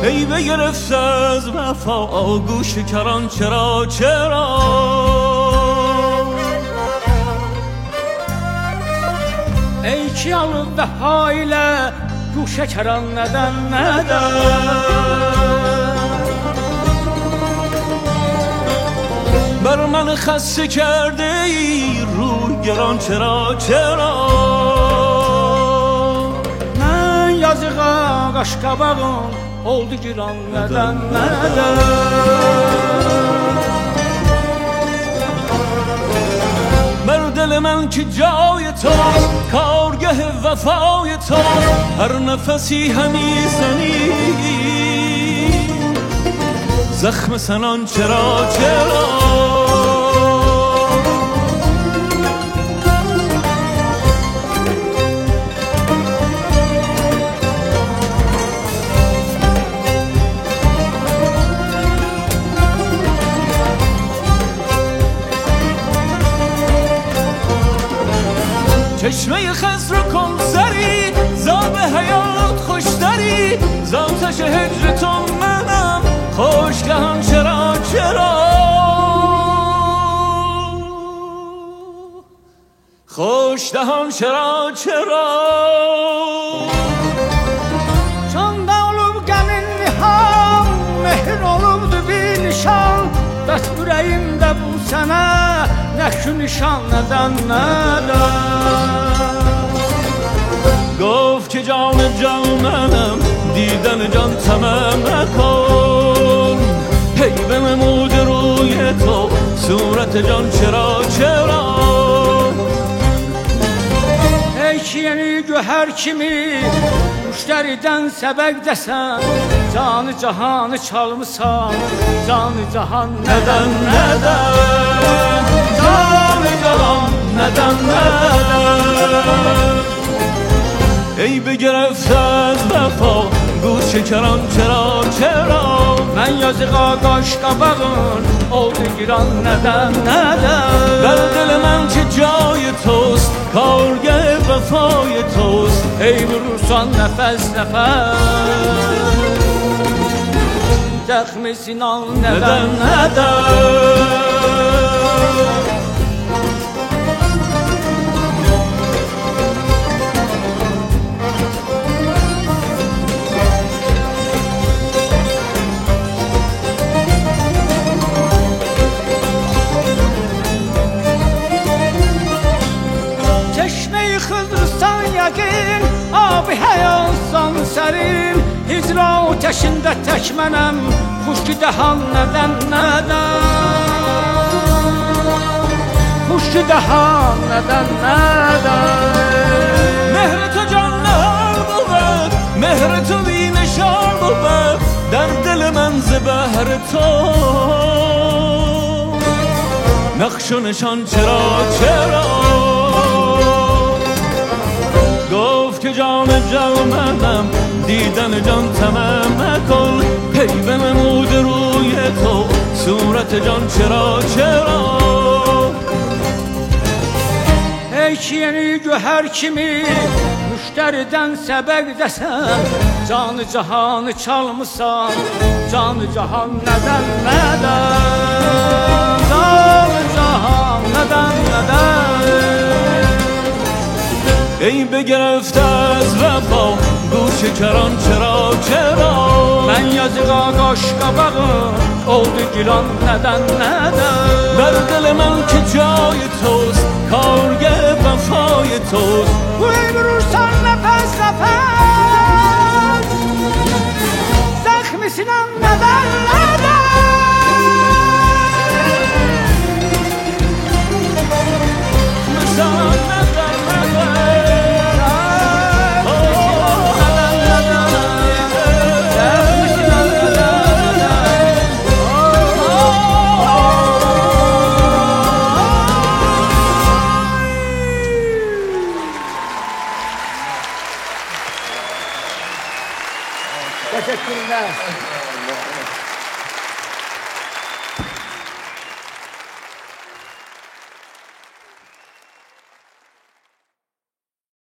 ای بگرفت از وفا گوش کران چرا ey ki alıb vəfa ilə guşə kəran nədən بر من خسته کرده ای روی گران چرا mən yazığa qaşqabağım oldu giran nədən بر دل من که جای تو کارگه وفای تو هر نفسی همی زنی زخم سنان چرا چشمه خضر کن سری زاب حیات خوشتری زاتش هجر تو منم خوش دهان چرا خوش دهان چرا Çanda olub qəmin niham mehr olubdu bir nişan bəs ürəyimdə bu sənə nə şu nişan nədən گفت که جان منم دیدن جان تمام نکن هی بنمود روی تو صورت جان چرا ey ki yeni göhər kimi müştəridən səbəq desən canı cahanı çalmısan canı cahan neden canı cahan neden ey بگرفت از وفا گوش کران چرا mən yazığa qaşqabağın oldu giran nədən در دل من که جای توست کارگه وفای توست ey vurursan nəfəs zəxmi sinan nədən Xıdırsan yəqin, abi həyalsan sərin Hicra ateşində tək mənəm, xuşki dəhan nədən Xuşki dəhan nədən مهر تو جان نهار بود مهر تو بی نشان بود در دل من ز بهر تو نقش و نشان چرا گفت که جان منم دیدن جان تمام نکن هی بنمود روی تو صورت جان چرا ey ki yeni göhər kimi müştəridən səbəq desən canı cahanı çalmısan canı cahan nədən canı cahan nədən ای بگرفت از وفا گوش کران چرا mən yazığa qaşqabağın oldu giran nədən در دل من که جای توست کارگه وفای توست vurursan nəfəs zəxmi sinan nədən Teşekkürler.